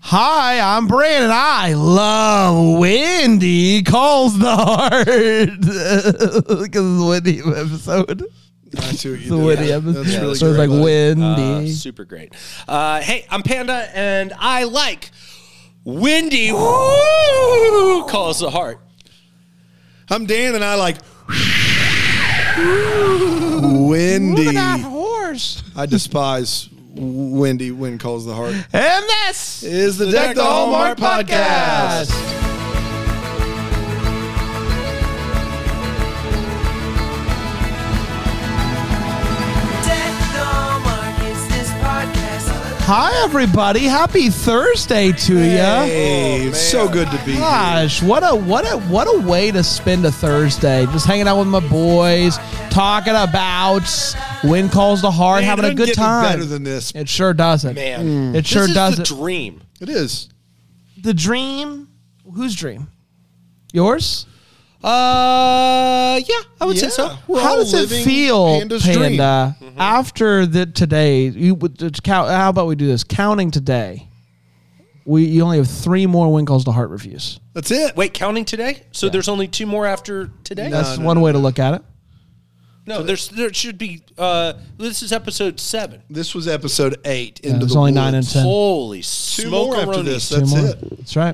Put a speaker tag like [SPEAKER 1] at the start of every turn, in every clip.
[SPEAKER 1] Hi, I'm Brandon. I love Wendy Calls the Heart. Because it's a Wendy episode.
[SPEAKER 2] I see what you
[SPEAKER 1] It's a
[SPEAKER 2] did.
[SPEAKER 1] Wendy episode.
[SPEAKER 2] That's really
[SPEAKER 1] So it's
[SPEAKER 2] great,
[SPEAKER 1] like
[SPEAKER 2] buddy.
[SPEAKER 1] Wendy.
[SPEAKER 3] Super great. Hey, I'm Panda, and I like Wendy Woo Calls the Heart.
[SPEAKER 2] I'm Dan, and I like Wendy.
[SPEAKER 1] Look at that horse.
[SPEAKER 2] I despise Wendy when calls the heart.
[SPEAKER 1] And this
[SPEAKER 2] Is the Deck the Hallmark podcast.
[SPEAKER 1] Hi, everybody. Happy Thursday to you.
[SPEAKER 2] Hey, it's so good to be here.
[SPEAKER 1] Gosh, what a way to spend a Thursday. Just hanging out with my boys, talking about When Calls the Heart,
[SPEAKER 2] Man,
[SPEAKER 1] having
[SPEAKER 2] it
[SPEAKER 1] a
[SPEAKER 2] doesn't
[SPEAKER 1] good
[SPEAKER 2] get any
[SPEAKER 1] time.
[SPEAKER 2] better than this.
[SPEAKER 1] It sure doesn't.
[SPEAKER 3] Man,
[SPEAKER 1] It sure
[SPEAKER 3] this
[SPEAKER 1] doesn't.
[SPEAKER 3] is the dream.
[SPEAKER 2] It is.
[SPEAKER 1] The dream? Whose dream? Yours?
[SPEAKER 3] Yeah, I would say
[SPEAKER 2] Yeah.
[SPEAKER 3] so.
[SPEAKER 2] We're
[SPEAKER 1] How
[SPEAKER 2] all
[SPEAKER 1] does it
[SPEAKER 2] living
[SPEAKER 1] feel,
[SPEAKER 2] Panda's dream.
[SPEAKER 1] Panda, after today? How about we do this? Counting today, you only have 3 more When Calls the Heart reviews.
[SPEAKER 2] That's it.
[SPEAKER 3] Wait, counting today? So there's only 2 more after today?
[SPEAKER 1] That's
[SPEAKER 2] no,
[SPEAKER 1] one
[SPEAKER 2] no,
[SPEAKER 1] way to look at it.
[SPEAKER 3] No, there should be. This is episode 7.
[SPEAKER 2] This was episode 8.
[SPEAKER 1] Yeah,
[SPEAKER 2] Into
[SPEAKER 1] there's
[SPEAKER 2] the
[SPEAKER 1] only
[SPEAKER 2] woods.
[SPEAKER 1] 9 and 10.
[SPEAKER 3] Holy
[SPEAKER 2] 2 more after this.
[SPEAKER 3] smoke-a-ronies.
[SPEAKER 2] That's
[SPEAKER 1] 2 more.
[SPEAKER 2] it.
[SPEAKER 1] That's right.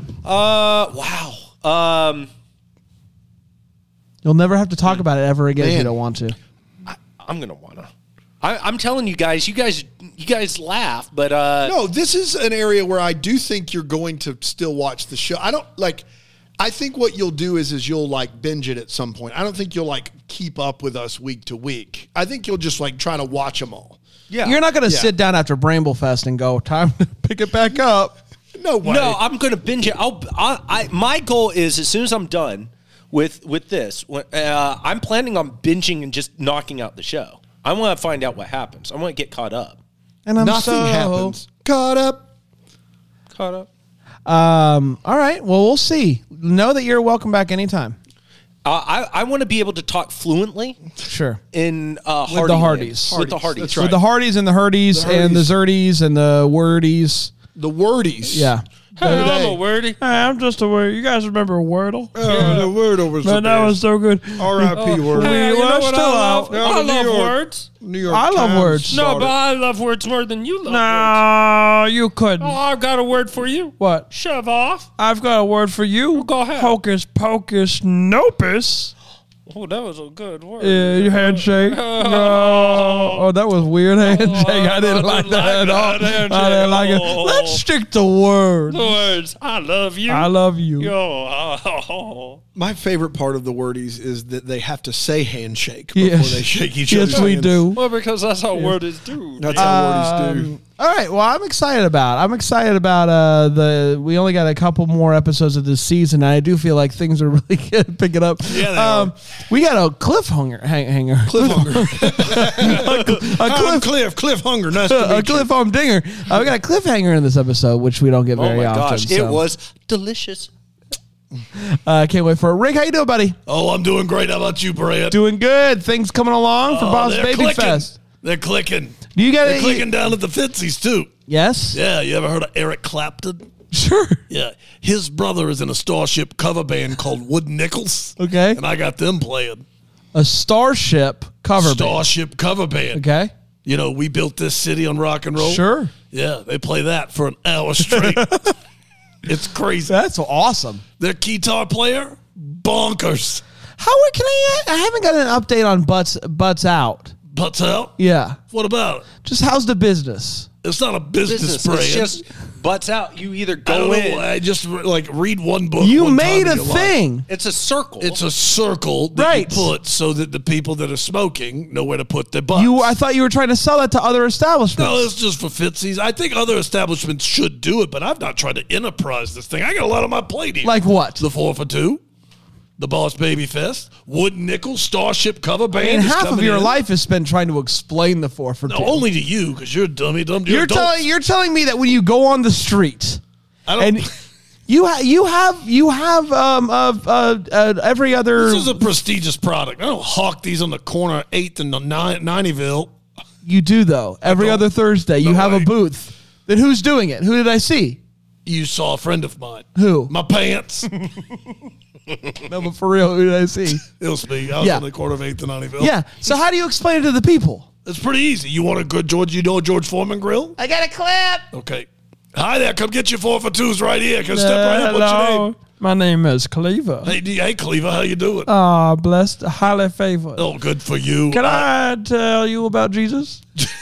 [SPEAKER 3] Wow.
[SPEAKER 1] You'll never have to talk about it ever again if you
[SPEAKER 2] Man.
[SPEAKER 1] don't want to.
[SPEAKER 3] I'm gonna wanna. I'm telling you guys. You guys laugh, but
[SPEAKER 2] No, this is an area where I do think you're going to still watch the show. I think what you'll do is you'll like binge it at some point. I don't think you'll like keep up with us week to week. I think you'll just like try to watch them all.
[SPEAKER 3] yeah.
[SPEAKER 1] You're not going to
[SPEAKER 2] Yeah.
[SPEAKER 1] sit down after Bramblefest and go, time to pick it back up.
[SPEAKER 2] No way.
[SPEAKER 3] No, I'm gonna binge it. My goal is as soon as I'm done with this, I'm planning on binging and just knocking out the show. I want to find out what happens. I want to get caught up.
[SPEAKER 1] And I'm
[SPEAKER 2] Nothing happens. Caught up.
[SPEAKER 3] Caught up.
[SPEAKER 1] All right. Well, we'll see. Know that you're welcome back anytime.
[SPEAKER 3] I want to be able to talk fluently
[SPEAKER 1] Sure.
[SPEAKER 3] in
[SPEAKER 1] With the Hardys.
[SPEAKER 3] With the Hardys.
[SPEAKER 2] That's right.
[SPEAKER 1] With the Hardys and the Hurdies and the Zerdies and the Wordies.
[SPEAKER 2] The wordies.
[SPEAKER 1] Yeah.
[SPEAKER 3] Hey, I'm a wordy.
[SPEAKER 1] Hey, I'm just a word. You guys remember Wordle?
[SPEAKER 2] Oh, the Wordle was the best.
[SPEAKER 1] so good.
[SPEAKER 2] R.I.P. Wordle.
[SPEAKER 1] Hey, you know what I love?
[SPEAKER 2] Yeah,
[SPEAKER 4] I
[SPEAKER 2] the New
[SPEAKER 4] love
[SPEAKER 2] York-
[SPEAKER 4] words.
[SPEAKER 2] New York
[SPEAKER 1] I love
[SPEAKER 2] Times
[SPEAKER 1] words.
[SPEAKER 4] No,
[SPEAKER 2] started.
[SPEAKER 4] but I love words more than you love words.
[SPEAKER 1] No, you couldn't.
[SPEAKER 4] Oh, I've got a word for you.
[SPEAKER 1] What?
[SPEAKER 4] Shove off.
[SPEAKER 1] I've got a word for you.
[SPEAKER 4] Go ahead.
[SPEAKER 1] Hocus pocus nopus.
[SPEAKER 4] Oh, that was a good word.
[SPEAKER 1] Yeah, handshake. No. Oh, that was weird handshake. I didn't like that at all. I didn't like it.
[SPEAKER 4] Oh.
[SPEAKER 1] Let's stick to words.
[SPEAKER 4] Words. I love you.
[SPEAKER 1] I love you.
[SPEAKER 4] Oh.
[SPEAKER 2] My favorite part of the wordies is that they have to say handshake before
[SPEAKER 1] Yes.
[SPEAKER 2] they shake each other's
[SPEAKER 1] Yes, we
[SPEAKER 2] hands.
[SPEAKER 1] do.
[SPEAKER 4] Well, because that's how words do.
[SPEAKER 2] That's how wordies do.
[SPEAKER 1] All right. Well, I'm excited about we only got a couple more episodes of this season. And I do feel like things are really good picking up.
[SPEAKER 2] Yeah, they are.
[SPEAKER 1] We got a cliffhanger.
[SPEAKER 2] Cliffhanger. Nice to
[SPEAKER 1] A
[SPEAKER 2] meet you.
[SPEAKER 1] cliff home dinger. We got a cliffhanger in this episode, which we don't get
[SPEAKER 3] Oh
[SPEAKER 1] very
[SPEAKER 3] my
[SPEAKER 1] often.
[SPEAKER 3] gosh,
[SPEAKER 1] so.
[SPEAKER 3] it was delicious.
[SPEAKER 1] Can't wait for it. Rick, how you doing, buddy?
[SPEAKER 5] Oh, I'm doing great. How about you, Brad?
[SPEAKER 1] Doing good. Things coming along for Bob's
[SPEAKER 5] they're
[SPEAKER 1] Baby
[SPEAKER 5] clicking.
[SPEAKER 1] Fest.
[SPEAKER 5] They're clicking.
[SPEAKER 1] Do you got
[SPEAKER 5] They're clicking down at the Fitzies, too.
[SPEAKER 1] Yes.
[SPEAKER 5] Yeah, you ever heard of Eric Clapton?
[SPEAKER 1] Sure.
[SPEAKER 5] Yeah. His brother is in a Starship cover band called Wood Nichols.
[SPEAKER 1] Okay.
[SPEAKER 5] And I got them playing.
[SPEAKER 1] A Starship cover band.
[SPEAKER 5] Starship cover band.
[SPEAKER 1] Okay.
[SPEAKER 5] You know, we built this city on rock and roll.
[SPEAKER 1] Sure.
[SPEAKER 5] Yeah, they play that for an hour straight. It's crazy.
[SPEAKER 1] That's awesome.
[SPEAKER 5] Their guitar player, bonkers.
[SPEAKER 1] How can I haven't got an update on Butts Out.
[SPEAKER 5] Butts out?
[SPEAKER 1] Yeah.
[SPEAKER 5] What about it?
[SPEAKER 1] Just how's the business?
[SPEAKER 5] It's not a business brand.
[SPEAKER 3] It's just butts out. You either
[SPEAKER 5] I don't
[SPEAKER 3] go
[SPEAKER 5] know.
[SPEAKER 3] in.
[SPEAKER 5] I just like read one book.
[SPEAKER 1] You
[SPEAKER 5] one
[SPEAKER 1] made
[SPEAKER 5] time
[SPEAKER 1] a
[SPEAKER 5] in your life.
[SPEAKER 1] thing.
[SPEAKER 3] It's a circle.
[SPEAKER 5] It's a circle that
[SPEAKER 1] Right.
[SPEAKER 5] you put so that the people that are smoking know where to put their butts.
[SPEAKER 1] I thought you were trying to sell that to other establishments.
[SPEAKER 5] No, it's just for Fitzies. I think other establishments should do it, but I've not tried to enterprise this thing. I got a lot on my plate here.
[SPEAKER 1] Like what?
[SPEAKER 5] The 4 for 2, the Boss Baby Fest, Wood Nickel, Starship cover band.
[SPEAKER 1] And
[SPEAKER 5] is
[SPEAKER 1] half of
[SPEAKER 5] coming
[SPEAKER 1] your
[SPEAKER 5] in.
[SPEAKER 1] life is spent trying to explain the 4 for 2.
[SPEAKER 5] No, only to you because you're a dummy.
[SPEAKER 1] You're telling me that when you go on the street
[SPEAKER 5] I don't.
[SPEAKER 1] and you have every other.
[SPEAKER 5] This is a prestigious product. I don't hawk these on the corner of 8th and 90ville.
[SPEAKER 1] You do though. Every
[SPEAKER 5] don't.
[SPEAKER 1] other Thursday, you
[SPEAKER 5] No
[SPEAKER 1] have
[SPEAKER 5] way.
[SPEAKER 1] a booth. Then who's doing it? Who did I see?
[SPEAKER 5] you saw a friend of mine.
[SPEAKER 1] Who?
[SPEAKER 5] My pants.
[SPEAKER 1] No, but for real, who did I see?
[SPEAKER 5] It was me. I was
[SPEAKER 1] Yeah.
[SPEAKER 5] on the corner of 8th and Honeyville.
[SPEAKER 1] Yeah. So how do you explain it to the people?
[SPEAKER 5] It's pretty easy. You want a good George? You know a George Foreman grill?
[SPEAKER 1] I got a clip.
[SPEAKER 5] Okay. Hi there. Come get your 4 for 2s right here. Come step right up. What's your name?
[SPEAKER 1] My name is Cleaver.
[SPEAKER 5] Hey, Cleaver. How you doing?
[SPEAKER 1] Blessed, highly favored.
[SPEAKER 5] Oh, good for you.
[SPEAKER 1] Can I tell you about Jesus?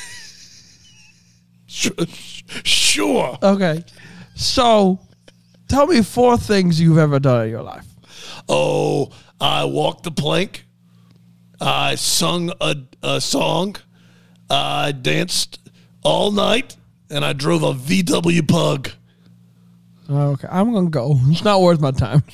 [SPEAKER 5] Sure.
[SPEAKER 1] Okay. So, tell me 4 things you've ever done in your life.
[SPEAKER 5] Oh, I walked the plank. I sung a song. I danced all night, and I drove a VW Pug.
[SPEAKER 1] Okay, I'm going to go. It's not worth my time.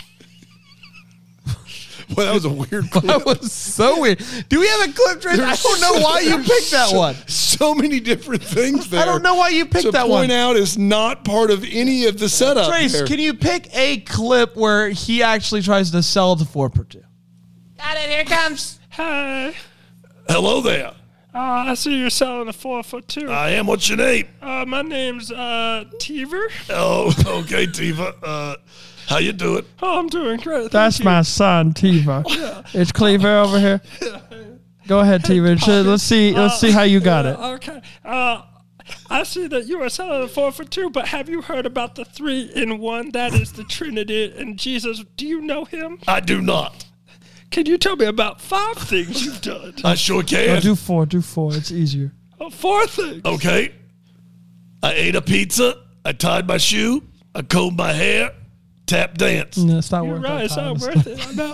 [SPEAKER 2] Well, that was a weird clip.
[SPEAKER 1] That was so weird. Do we have a clip, Trace? I don't know why you picked that one.
[SPEAKER 2] So many different things there.
[SPEAKER 1] I don't know why you picked that
[SPEAKER 2] To
[SPEAKER 1] one.
[SPEAKER 2] point out is not part of any of the setup.
[SPEAKER 1] Trace,
[SPEAKER 2] there.
[SPEAKER 1] can you pick a clip where he actually tries to sell the 4x2?
[SPEAKER 6] Got it. Here it comes.
[SPEAKER 4] Hi.
[SPEAKER 5] Hello there.
[SPEAKER 4] I see you're selling a 4 for 2.
[SPEAKER 5] I am. What's your name?
[SPEAKER 4] My name's Teaver.
[SPEAKER 5] Oh, okay, Tiva. How you doing?
[SPEAKER 4] Oh, I'm doing great.
[SPEAKER 1] That's
[SPEAKER 4] thank
[SPEAKER 1] my son, Tiva. It's Cleaver over here. Go ahead, Tiva. Let's see how you got it.
[SPEAKER 4] Okay. I see that you are selling a 4 for 2, but have you heard about the 3-in-1? That is the Trinity and Jesus. Do you know him?
[SPEAKER 5] I do not.
[SPEAKER 4] Can you tell me about 5 things you've done?
[SPEAKER 5] I sure can.
[SPEAKER 1] Do 4. It's easier.
[SPEAKER 4] 4 things.
[SPEAKER 5] Okay. I ate a pizza. I tied my shoe. I combed my hair. Tap dance.
[SPEAKER 1] No, it's not
[SPEAKER 4] You're
[SPEAKER 1] worth
[SPEAKER 4] right.
[SPEAKER 1] our
[SPEAKER 4] It's
[SPEAKER 1] time.
[SPEAKER 4] not worth it. I know.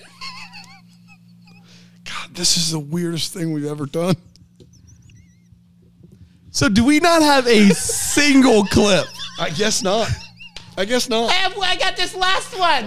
[SPEAKER 2] God, this is the weirdest thing we've ever done.
[SPEAKER 1] So do we not have a single clip?
[SPEAKER 2] I guess not. I
[SPEAKER 6] I got this last one.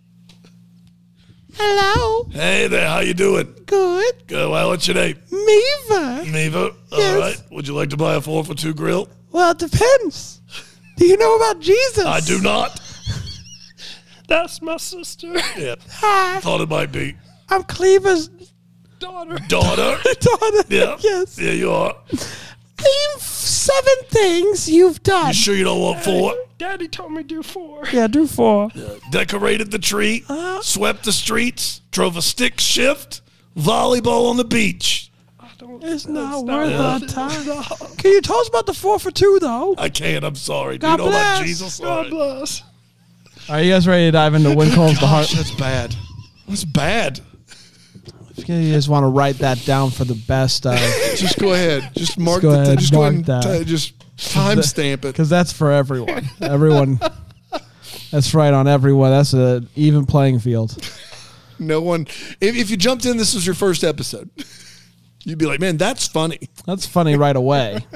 [SPEAKER 1] Hello.
[SPEAKER 5] Hey there. How you doing?
[SPEAKER 1] Good.
[SPEAKER 5] Good. Well, what's your name?
[SPEAKER 1] Meva.
[SPEAKER 5] Neva. All
[SPEAKER 1] Yes.
[SPEAKER 5] right. Would you like to buy a 4 for 2 grill?
[SPEAKER 1] Well, it depends. Do you know about Jesus?
[SPEAKER 5] I do not.
[SPEAKER 4] That's my sister.
[SPEAKER 5] Yeah.
[SPEAKER 1] Hi.
[SPEAKER 5] Thought it might be.
[SPEAKER 1] I'm Cleaver's
[SPEAKER 4] Daughter.
[SPEAKER 5] Daughter.
[SPEAKER 1] daughter.
[SPEAKER 5] Yeah.
[SPEAKER 1] Yes.
[SPEAKER 5] Yeah, you are.
[SPEAKER 1] Name 7 things you've done.
[SPEAKER 5] You sure you don't want 4?
[SPEAKER 4] Daddy told me do 4.
[SPEAKER 1] Yeah, do 4.
[SPEAKER 5] Decorated the tree. Swept the streets. Drove a stick shift. Volleyball on the beach.
[SPEAKER 1] It's not worth our time. Can you tell us about the 4 for 2 though?
[SPEAKER 5] I can't. I'm sorry.
[SPEAKER 1] God
[SPEAKER 5] Do you know about
[SPEAKER 1] bless.
[SPEAKER 5] Jesus?
[SPEAKER 4] God bless.
[SPEAKER 1] Are you guys ready to dive into When Calls the Heart?
[SPEAKER 2] That's bad. That's bad.
[SPEAKER 1] If you guys want to write that down for the best,
[SPEAKER 2] Just go ahead. Just mark
[SPEAKER 1] go ahead,
[SPEAKER 2] Just go
[SPEAKER 1] mark
[SPEAKER 2] ahead
[SPEAKER 1] that.
[SPEAKER 2] and just timestamp it.
[SPEAKER 1] because that's for everyone. Everyone. That's right on everyone. That's an even playing field.
[SPEAKER 2] No one. If you jumped in, this was your first episode. You'd be like, man, that's funny.
[SPEAKER 1] That's funny right away.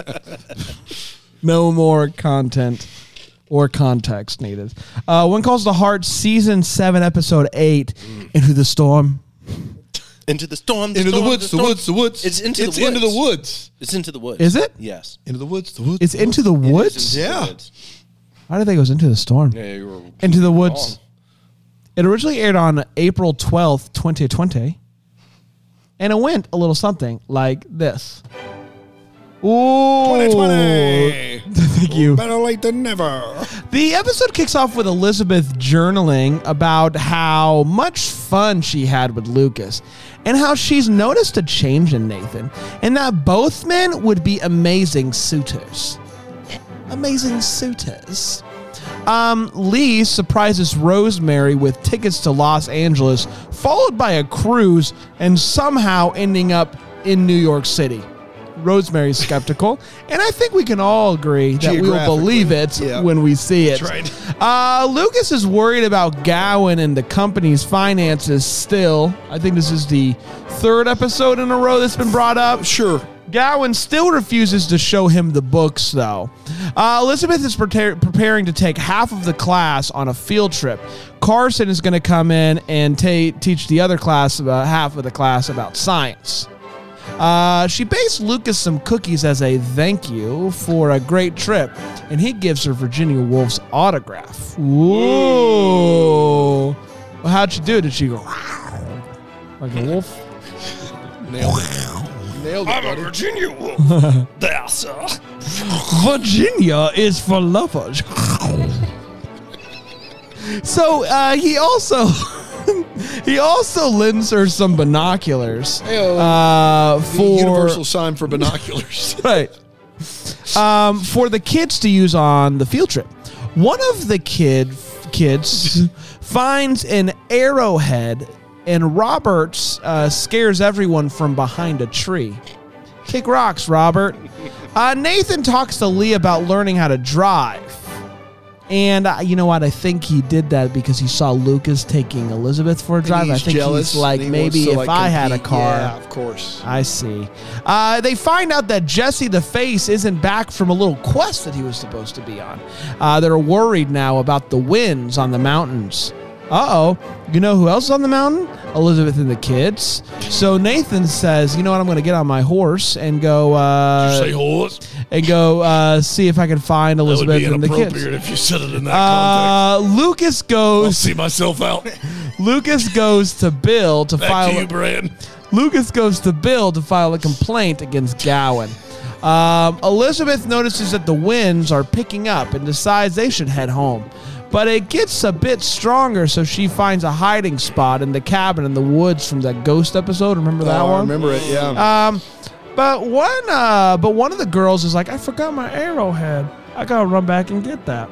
[SPEAKER 1] No more content or context needed. When Calls the Heart, Season 7, Episode 8, Into the Storm.
[SPEAKER 3] Into the storm.
[SPEAKER 2] Into the
[SPEAKER 3] storm,
[SPEAKER 2] woods, the
[SPEAKER 3] storm.
[SPEAKER 2] woods, the woods.
[SPEAKER 3] It's into the
[SPEAKER 2] It's into the
[SPEAKER 3] woods.
[SPEAKER 2] woods.
[SPEAKER 3] It's into the woods.
[SPEAKER 1] Is it?
[SPEAKER 3] Yes.
[SPEAKER 2] Into the woods, the woods.
[SPEAKER 1] It's Into the
[SPEAKER 3] It is
[SPEAKER 1] Woods?
[SPEAKER 3] into the
[SPEAKER 2] Yeah.
[SPEAKER 3] woods.
[SPEAKER 1] Why did they go Into the Storm?
[SPEAKER 3] Yeah, you were
[SPEAKER 1] Into the Woods.
[SPEAKER 3] wrong.
[SPEAKER 1] It originally aired on April 12th, 2020. And it went a little something like this. Ooh.
[SPEAKER 2] 2020.
[SPEAKER 1] Thank you.
[SPEAKER 2] Better late than never.
[SPEAKER 1] The episode kicks off with Elizabeth journaling about how much fun she had with Lucas and how she's noticed a change in Nathan and that both men would be amazing suitors. Amazing suitors. Lee surprises Rosemary with tickets to Los Angeles, followed by a cruise, and somehow ending up in New York City. Rosemary's skeptical, and I think we can all agree that we will
[SPEAKER 2] Geographically,
[SPEAKER 1] believe it
[SPEAKER 2] yeah.
[SPEAKER 1] when we see it.
[SPEAKER 5] That's right.
[SPEAKER 1] Lucas is worried about Gowan and the company's finances still. I think this is the 3rd episode in a row that's been brought up.
[SPEAKER 2] Sure.
[SPEAKER 1] Gowan still refuses to show him the books, though. Elizabeth is preparing to take half of the class on a field trip. Carson is going to come in and teach the other class, half of the class, about science. She bakes Lucas some cookies as a thank you for a great trip, and he gives her Virginia Woolf's autograph. Whoa. Well, how'd she do? Did she go like a wolf?
[SPEAKER 2] Nailed it. Nailed it,
[SPEAKER 4] I'm a
[SPEAKER 2] buddy.
[SPEAKER 4] Virginia wolf. There, sir.
[SPEAKER 1] Virginia is for lovers. So he also lends her some binoculars
[SPEAKER 2] The
[SPEAKER 1] for
[SPEAKER 2] universal sign for binoculars.
[SPEAKER 1] right for the kids to use on the field trip. One of the kids finds an arrowhead, and Roberts scares everyone from behind a tree. Kick rocks, Robert. Nathan talks to Lee about learning how to drive. And you know what? I think he did that because he saw Lucas taking Elizabeth for a drive. I think
[SPEAKER 2] jealous.
[SPEAKER 1] he's like,
[SPEAKER 2] and he
[SPEAKER 1] maybe
[SPEAKER 2] wants to,
[SPEAKER 1] if I had a
[SPEAKER 2] compete.
[SPEAKER 1] car.
[SPEAKER 2] Yeah, of course.
[SPEAKER 1] I see. They find out that Jesse the Face isn't back from a little quest that he was supposed to be on. They're worried now about the winds on the mountains. Uh-oh. You know who else is on the mountain? Elizabeth and the kids. So Nathan says, you know what? I'm going to get on my horse and go
[SPEAKER 5] Say horse.
[SPEAKER 1] see if I can find
[SPEAKER 5] That would
[SPEAKER 1] Elizabeth
[SPEAKER 5] be
[SPEAKER 1] and the
[SPEAKER 5] inappropriate
[SPEAKER 1] kids.
[SPEAKER 5] if you said it in that context.
[SPEAKER 1] Lucas
[SPEAKER 5] I'll
[SPEAKER 1] goes
[SPEAKER 5] see myself out.
[SPEAKER 1] Lucas goes to Bill to
[SPEAKER 5] Back
[SPEAKER 1] file
[SPEAKER 5] to you, Brand.
[SPEAKER 1] Lucas goes to Bill to file a complaint against Gowan. Elizabeth notices that the winds are picking up and decides they should head home. But it gets a bit stronger, so she finds a hiding spot in the cabin in the woods from that ghost episode. Remember that
[SPEAKER 2] I
[SPEAKER 1] one?
[SPEAKER 2] remember it, yeah.
[SPEAKER 1] But one of the girls is like, I forgot my arrowhead. I gotta run back and get that.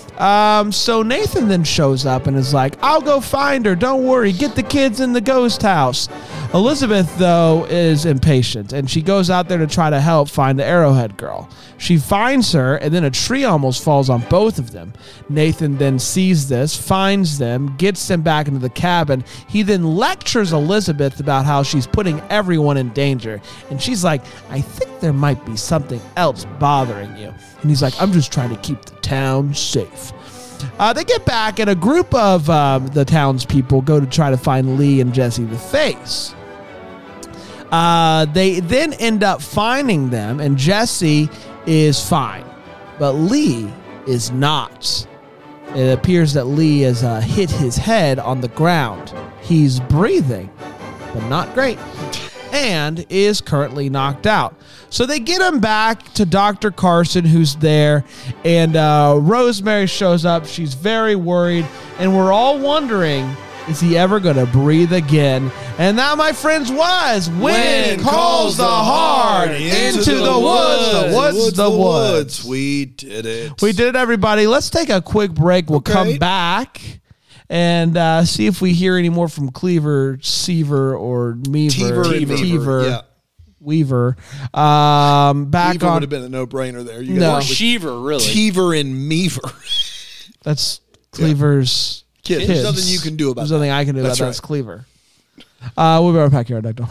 [SPEAKER 1] So Nathan then shows up and is like, I'll go find her. Don't worry. Get the kids in the ghost house. Elizabeth, though, is impatient, and she goes out there to try to help find the arrowhead girl. She finds her, and then a tree almost falls on both of them. Nathan then sees this, finds them, gets them back into the cabin. He then lectures Elizabeth about how she's putting everyone in danger. And she's like, I think there might be something else bothering you. And he's like, I'm just trying to keep the town safe. They get back, and a group of the townspeople go to try to find Lee and Jesse the Face. They then end up finding them, and Jesse is fine, but Lee is not. It appears that Lee has hit his head on the ground. He's breathing, but not great, and is currently knocked out. So they get him back to Dr. Carson, who's there, and Rosemary shows up. She's very worried, and we're all wondering, is he ever going to breathe again? And that, my friends, was Wind Calls the Heart into the woods. The woods.
[SPEAKER 2] We did it.
[SPEAKER 1] We did it, everybody. Let's take a quick break. We'll come back and see if we hear any more from Cleaver, Seaver, or Meaver.
[SPEAKER 2] Teaver. Yeah.
[SPEAKER 1] Weaver. Back
[SPEAKER 2] Weaver
[SPEAKER 1] on.
[SPEAKER 2] would have been a no-brainer there. You
[SPEAKER 1] No.
[SPEAKER 2] got
[SPEAKER 3] Or Sheaver, really.
[SPEAKER 2] Teaver and Meaver.
[SPEAKER 1] That's Cleaver's
[SPEAKER 2] Kids.
[SPEAKER 1] kids.
[SPEAKER 2] There's nothing you can do about
[SPEAKER 1] There's
[SPEAKER 2] that.
[SPEAKER 1] nothing I can do
[SPEAKER 2] That's
[SPEAKER 1] about that.
[SPEAKER 2] right.
[SPEAKER 1] It's Cleaver. We'll be right back here, Dr.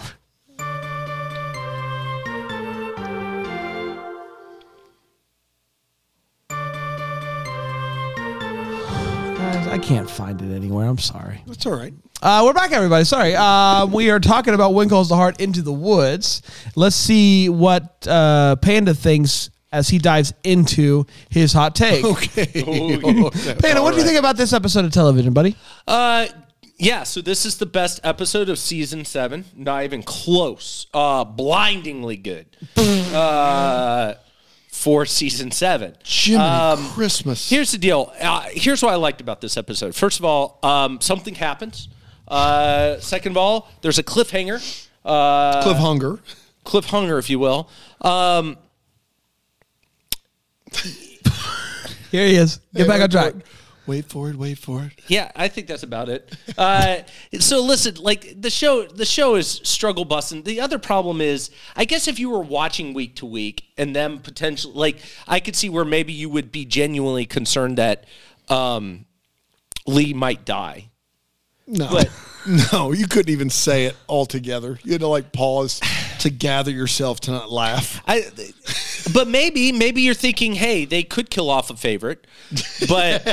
[SPEAKER 1] Guys, I can't find it anywhere. I'm sorry.
[SPEAKER 2] That's all right.
[SPEAKER 1] We're back, everybody. Sorry. We are talking about Wind Calls the Heart into the woods. Let's see what Panda thinks as he dives into his hot take.
[SPEAKER 2] Okay.
[SPEAKER 1] Panda, what do you think about this episode of television, buddy?
[SPEAKER 3] Yeah, so this is the best episode of season 7. Not even close. Blindingly good. For season 7.
[SPEAKER 2] Jiminy Christmas.
[SPEAKER 3] Here's the deal. Here's what I liked about this episode. First of all, something happens. Second of all, there's a cliffhanger. Cliffhanger, if you will.
[SPEAKER 1] Here he is. Get back on track.
[SPEAKER 2] Wait for it.
[SPEAKER 3] Yeah, I think that's about it. So listen, like the show is struggle busting. The other problem is, I guess if you were watching week to week and then potentially, like, I could see where maybe you would be genuinely concerned that Lee might die.
[SPEAKER 2] No.
[SPEAKER 3] But-
[SPEAKER 2] No, you couldn't even say it altogether. You had to like pause to gather yourself to not laugh.
[SPEAKER 3] But maybe you're thinking, hey, they could kill off a favorite. But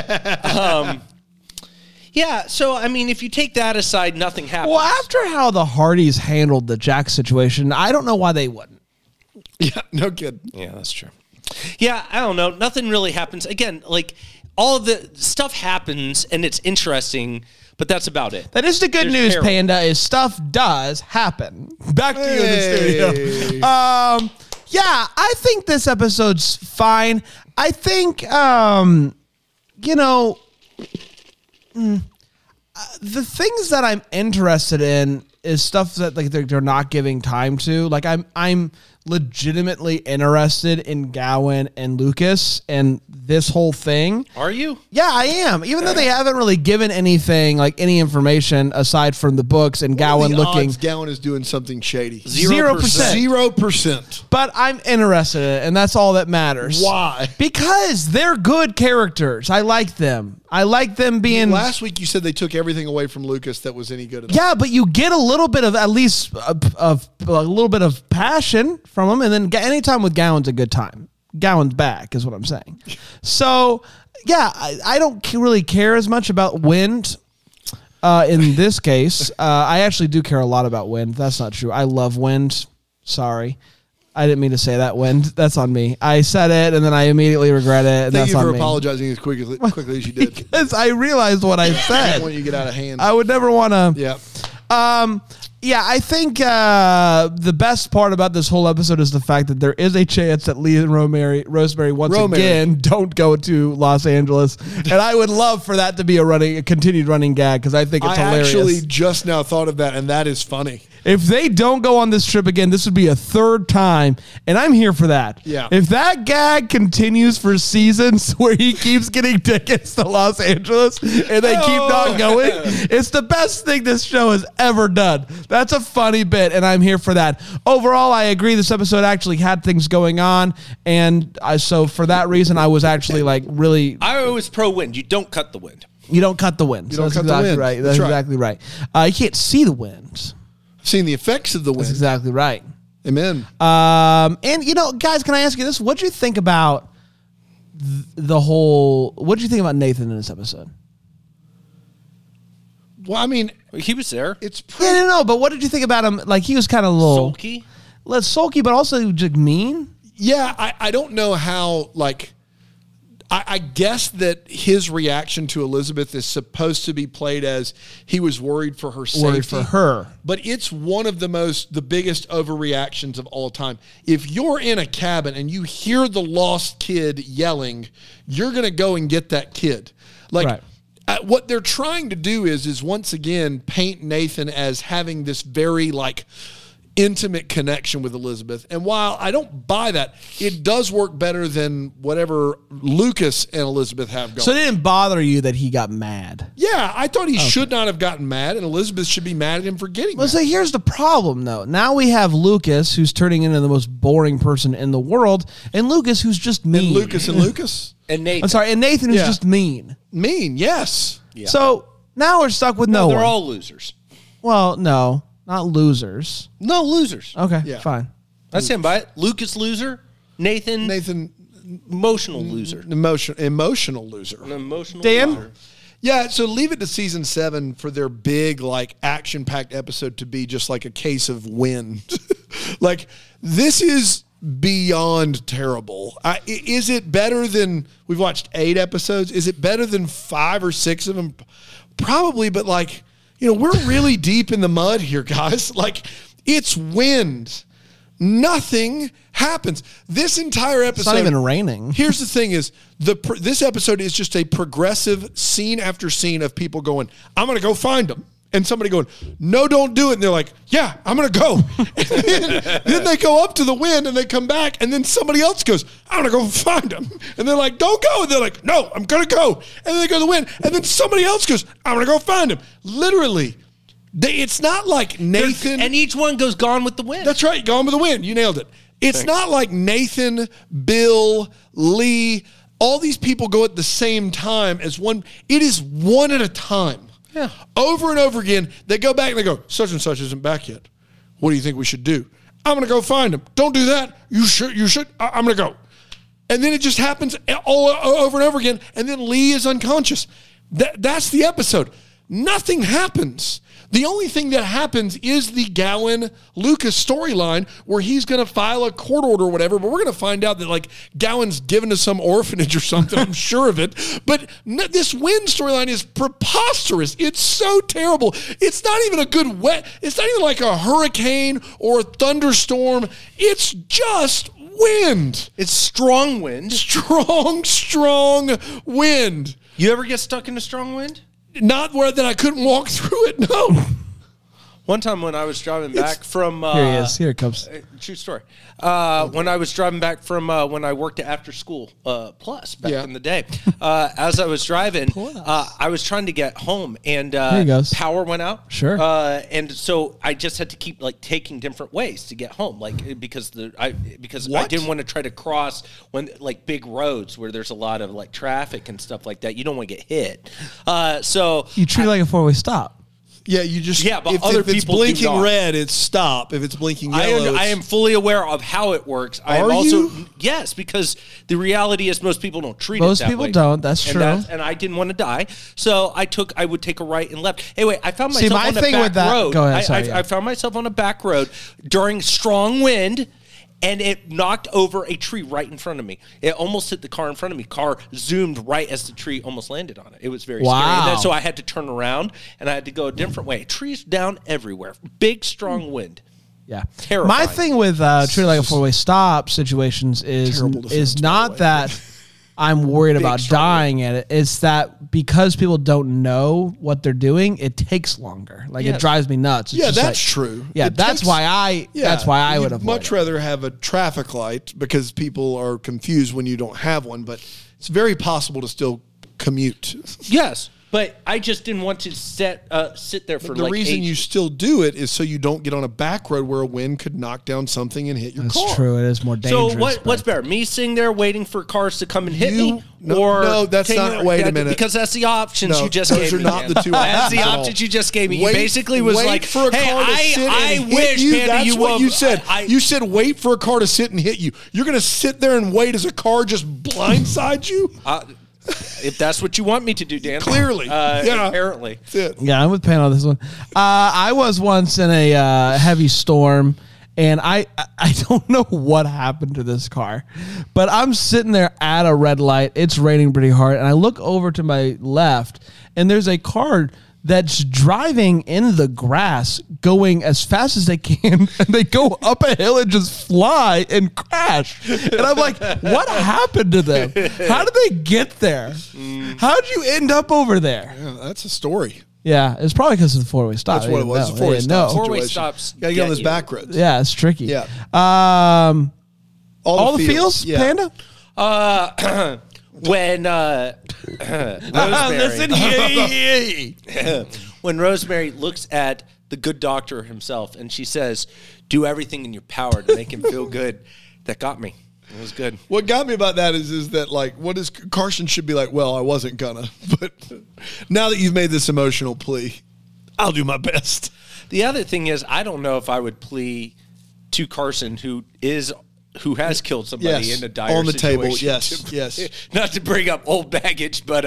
[SPEAKER 3] yeah, so I mean, if you take that aside, nothing happens.
[SPEAKER 1] Well, after how the Hardys handled the Jack situation, I don't know why they wouldn't.
[SPEAKER 2] Yeah, no kidding.
[SPEAKER 3] Yeah, that's true. Yeah, I don't know. Nothing really happens. Again, like all of the stuff happens and it's interesting, but that's about it.
[SPEAKER 1] That is the good
[SPEAKER 3] There's
[SPEAKER 1] news,
[SPEAKER 3] peril.
[SPEAKER 1] Panda, is stuff does happen. Back to you in the studio. Yeah, I think this episode's fine. I think you know, the things that I'm interested in is stuff that like they're not giving time to. Like I'm legitimately interested in Gowan and Lucas and this whole thing.
[SPEAKER 3] Are you?
[SPEAKER 1] Yeah, I am. Even though they haven't really given anything, like any information aside from the books and Gowan looking.
[SPEAKER 2] Odds Gowan is doing something shady.
[SPEAKER 1] 0%.
[SPEAKER 2] 0%.
[SPEAKER 1] But I'm interested in it, and that's all that matters.
[SPEAKER 2] Why?
[SPEAKER 1] Because they're good characters. I like them. I like them being.
[SPEAKER 2] Last week you said they took everything away from Lucas that was any good at all.
[SPEAKER 1] Yeah, but you get a little bit of at least of a little bit of passion from them, and then anytime with Gowan's a good time. Gowan's back is what I'm saying. So yeah, I don't really care as much about Wind. In this case, I actually do care a lot about Wind. That's not true. I love Wind. Sorry. I didn't mean to say that, Wind. That's on me. I said it, and then I immediately regret it, and
[SPEAKER 2] Thank
[SPEAKER 1] that's
[SPEAKER 2] you
[SPEAKER 1] on
[SPEAKER 2] for
[SPEAKER 1] me.
[SPEAKER 2] apologizing as quickly as you did.
[SPEAKER 1] Because I realized what I
[SPEAKER 2] I
[SPEAKER 1] said.
[SPEAKER 2] don't want you to get out of hand.
[SPEAKER 1] I would never want to.
[SPEAKER 2] Yeah.
[SPEAKER 1] Yeah, I think the best part about this whole episode is the fact that there is a chance that Lee and Rosemary once again don't go to Los Angeles, and I would love for that to be a continued running gag because I think it's hilarious.
[SPEAKER 2] Actually just now thought of that, and that is funny.
[SPEAKER 1] If they don't go on this trip again, this would be a third time, and I'm here for that.
[SPEAKER 2] Yeah.
[SPEAKER 1] If that gag continues for seasons where he keeps getting tickets to Los Angeles and they keep not going, it's the best thing this show has ever done. That's a funny bit, and I'm here for that. Overall, I agree this episode actually had things going on, and so for that reason, I was actually like really...
[SPEAKER 3] I was pro Wind. You don't cut the wind.
[SPEAKER 1] You don't cut the wind.
[SPEAKER 2] You don't
[SPEAKER 1] That's
[SPEAKER 2] cut the
[SPEAKER 1] exactly
[SPEAKER 2] wind.
[SPEAKER 1] right.
[SPEAKER 2] That's
[SPEAKER 1] That's
[SPEAKER 2] right.
[SPEAKER 1] exactly right. You can't see the wind.
[SPEAKER 2] I've seen the effects of the wind.
[SPEAKER 1] That's exactly right.
[SPEAKER 2] Amen.
[SPEAKER 1] And you know, guys, can I ask you this? What do you think about the whole? What do you think about Nathan in this episode?
[SPEAKER 2] Well, I mean,
[SPEAKER 3] He was there.
[SPEAKER 2] it's
[SPEAKER 1] Yeah,
[SPEAKER 2] pretty.
[SPEAKER 1] no, but what did you think about him? Like he was kind of a little
[SPEAKER 3] Sulky.
[SPEAKER 1] less sulky, but also just mean.
[SPEAKER 2] Yeah, I don't know how, like, I guess that his reaction to Elizabeth is supposed to be played as he was worried for her safety.
[SPEAKER 1] Worried for her.
[SPEAKER 2] But it's one of the biggest overreactions of all time. If you're in a cabin and you hear the lost kid yelling, you're going to go and get that kid. Like,
[SPEAKER 1] Right.
[SPEAKER 2] what they're trying to do is once again paint Nathan as having this very, like, intimate connection with Elizabeth. And while I don't buy that, it does work better than whatever Lucas and Elizabeth have going.
[SPEAKER 1] So it didn't bother you that he got mad.
[SPEAKER 2] Yeah, I thought he should not have gotten mad, and Elizabeth should be mad at him for getting
[SPEAKER 1] Well,
[SPEAKER 2] mad.
[SPEAKER 1] so here's the problem, though. Now we have Lucas, who's turning into the most boring person in the world, and Lucas, who's just mean.
[SPEAKER 2] And Lucas.
[SPEAKER 3] And Nathan.
[SPEAKER 1] I'm sorry, and Nathan, who's
[SPEAKER 2] Yeah.
[SPEAKER 1] just mean.
[SPEAKER 2] Mean, yes.
[SPEAKER 1] So now we're stuck with no
[SPEAKER 3] they're
[SPEAKER 1] one.
[SPEAKER 3] all losers.
[SPEAKER 1] Well, no, not losers.
[SPEAKER 3] No losers.
[SPEAKER 1] Okay,
[SPEAKER 2] Yeah.
[SPEAKER 1] fine.
[SPEAKER 3] I stand by it. Lucas loser. Nathan emotional loser.
[SPEAKER 2] Emotional loser.
[SPEAKER 3] An emotional
[SPEAKER 1] Dan?
[SPEAKER 3] loser.
[SPEAKER 2] Yeah, so leave it to season 7 for their big, like, action-packed episode to be just like a case of wind. Like, this is beyond terrible. Is it better than, we've watched 8 episodes, is it better than 5 or 6 of them? Probably, but like, you know, we're really deep in the mud here, guys. Like, it's wind. Nothing happens. This entire episode.
[SPEAKER 1] It's not even raining.
[SPEAKER 2] Here's the thing: is this episode is just a progressive scene after scene of people going, "I'm going to go find them," and somebody going, "No, don't do it." And they're like, "Yeah, I'm going to go." And then they go up to the wind and they come back, and then somebody else goes, "I'm going to go find them," and they're like, "Don't go," and they're like, "No, I'm going to go," and then they go to the wind, and then somebody else goes, "I'm going to go find them." Literally. It's not like Nathan.
[SPEAKER 3] And each one goes Gone with the Wind.
[SPEAKER 2] That's right. Gone with the Wind. You nailed it. It's not like Nathan, Bill, Lee, all these people go at the same time as one. It is one at a time.
[SPEAKER 3] Yeah.
[SPEAKER 2] Over and over again, they go back and they go, such and such isn't back yet. What do you think we should do? I'm going to go find him. Don't do that. You should. I'm going to go. And then it just happens all over and over again. And then Lee is unconscious. That's the episode. Nothing happens. The only thing that happens is the Gowan-Lucas storyline where he's going to file a court order or whatever, but we're going to find out that, like, Gowan's given to some orphanage or something. I'm sure of it. But this Wynn storyline is preposterous. It's so terrible. It's not even a good it's not even like a hurricane or a thunderstorm. It's just wind.
[SPEAKER 3] It's strong wind.
[SPEAKER 2] Strong wind.
[SPEAKER 3] You ever get stuck in a strong wind?
[SPEAKER 2] Not where that I couldn't walk through it, no.
[SPEAKER 3] One time when I was driving back from...
[SPEAKER 1] Here he is. Here it comes.
[SPEAKER 3] True story. When I was driving back from when I worked at After School Plus back in the day, as I was driving, I was trying to get home, and power went out.
[SPEAKER 1] Sure.
[SPEAKER 3] And so I just had to keep like taking different ways to get home, like because I didn't want to try to cross like big roads where there's a lot of like traffic and stuff like that. You don't want to get hit. So
[SPEAKER 1] you treat it like a four-way stop.
[SPEAKER 2] Yeah, you just
[SPEAKER 3] but
[SPEAKER 2] if,
[SPEAKER 3] other
[SPEAKER 2] if it's
[SPEAKER 3] people
[SPEAKER 2] blinking red, it's stop. If it's blinking yellow,
[SPEAKER 3] I am fully aware of how it works. I am also yes, because the reality is most people don't treat it that way.
[SPEAKER 1] Most people don't. That's true.
[SPEAKER 3] And I didn't want to die, so I would take a right and left. Anyway, I found myself on a back road.
[SPEAKER 1] Go ahead,
[SPEAKER 3] I found myself on a back road during strong wind. And it knocked over a tree right in front of me. It almost hit the car in front of me. Car zoomed right as the tree almost landed on it. It was very scary. And then, so I had to turn around, and I had to go a different way. Trees down everywhere. Big, strong wind.
[SPEAKER 1] Yeah.
[SPEAKER 3] Terrifying.
[SPEAKER 1] My thing with treating like a four-way stop situations is not that I'm worried about dying at it. It's that because people don't know what they're doing, it takes longer. Like it drives me nuts. It's
[SPEAKER 2] that's true.
[SPEAKER 1] Yeah, that's why I would avoid
[SPEAKER 2] much rather have a traffic light because people are confused when you don't have one. But it's very possible to still commute.
[SPEAKER 3] Yes. But I just didn't want to sit there for
[SPEAKER 2] the reason you still do it is so you don't get on a back road where a wind could knock down something and hit your car.
[SPEAKER 1] That's true. It is more dangerous.
[SPEAKER 3] So what's better? Me sitting there waiting for cars to come and hit me?
[SPEAKER 2] No, that's not. Wait a minute.
[SPEAKER 3] Because that's the options you just gave me.
[SPEAKER 2] Those are not the two options.
[SPEAKER 3] That's the options you just gave me. You basically was like,
[SPEAKER 2] for a car to sit
[SPEAKER 3] I
[SPEAKER 2] and
[SPEAKER 3] wish,
[SPEAKER 2] hit you.
[SPEAKER 3] Panda,
[SPEAKER 2] That's what you said. You said wait for a car to sit and hit you. You're going to sit there and wait as a car just blindsides you?
[SPEAKER 3] If that's what you want me to do, Dan.
[SPEAKER 2] Clearly.
[SPEAKER 3] Apparently.
[SPEAKER 2] That's it.
[SPEAKER 1] Yeah, I'm with Pan on this one. I was once in a heavy storm, and I don't know what happened to this car, but I'm sitting there at a red light. It's raining pretty hard, and I look over to my left, and there's a car that's driving in the grass, going as fast as they can, and they go up a hill and just fly and crash. And I'm like, what happened to them? How did they get there? How'd you end up over there?
[SPEAKER 2] Yeah, that's a story.
[SPEAKER 1] Yeah, it's probably because of the four-way stop.
[SPEAKER 2] That's what it was. Four-way stop.
[SPEAKER 3] Four-way stops.
[SPEAKER 2] Gotta get on those back roads.
[SPEAKER 1] Yeah, it's tricky.
[SPEAKER 2] Yeah.
[SPEAKER 1] All the feels,
[SPEAKER 2] yeah.
[SPEAKER 1] Panda?
[SPEAKER 3] When Rosemary, when Rosemary looks at the good doctor himself and she says, "Do everything in your power to make him feel good," that got me. It was good.
[SPEAKER 2] What got me about that is that like, what is Carson should be like? Well, I wasn't gonna, but now that you've made this emotional plea, I'll do my best.
[SPEAKER 3] The other thing is, I don't know if I would plea to Carson, who has killed somebody in a dire
[SPEAKER 2] on the
[SPEAKER 3] situation.
[SPEAKER 2] table. Yes.
[SPEAKER 3] Not to bring up old baggage, but